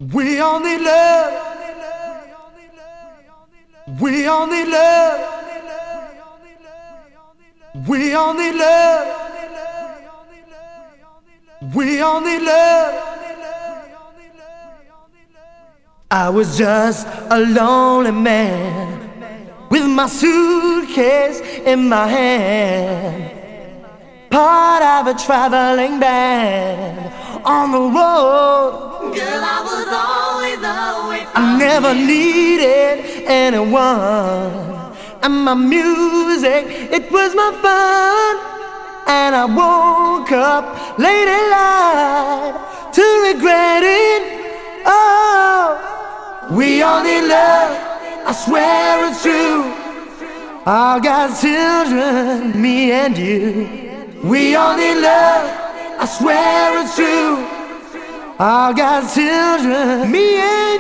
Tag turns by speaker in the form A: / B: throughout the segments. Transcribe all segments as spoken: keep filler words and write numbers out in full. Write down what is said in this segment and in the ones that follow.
A: We all need love. We all need love. We all need love. We all need love. I was just a lonely man with my suitcase in my hand, part of a traveling band on the road.
B: Girl, I was always away from
A: I never
B: you.
A: needed anyone, and my music, it was my fun. And I woke up late at night to regret it. Oh, we all need love, I swear it's true. All God's children, me and you. We all need love, I swear it's true. All God's children, me and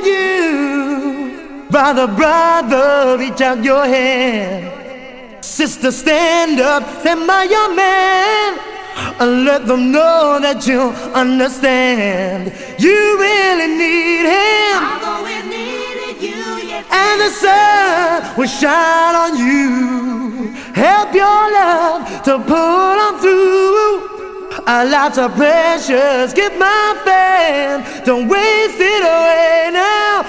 A: you. Brother, brother, reach out your hand. Sister, stand up, stand by your man, and let them know that you understand. You really need him.
B: I've always needed you, yes.
A: And the sun will shine on you. Help your love to pull on through. Our lives are precious, give my fan, don't waste it away now.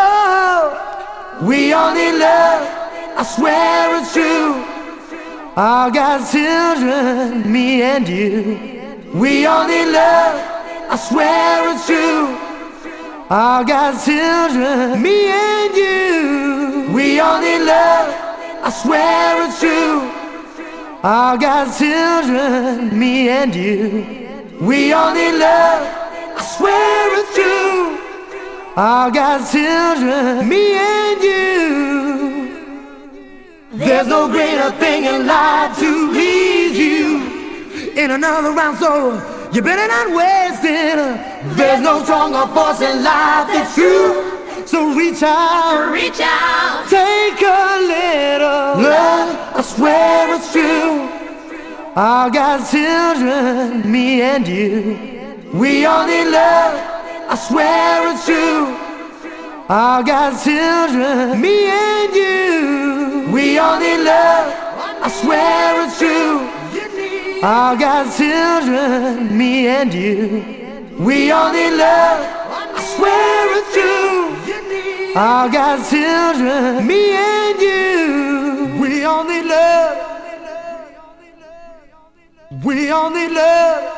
A: Oh, we all need love, I swear it's true. All God's children, me and you. We all need love, I swear it's true. All God's children, me and you. We all need love, I swear it's true. All God's children, me and you. We all need love, I swear it's true. All God's children, me and you. There's no greater thing in life to please you. In another round, so you better not waste it. There's no stronger force in life that's true. So reach out,
B: Reach out,
A: take a little love, I swear it's true. All God's children, me and you. We all need love, I swear it's true. All God's children, me and you. We all need love, I swear it's true. All God's children, me and you. We all need love, I swear it's true. All God's children, me and you. We all need love. We all need love.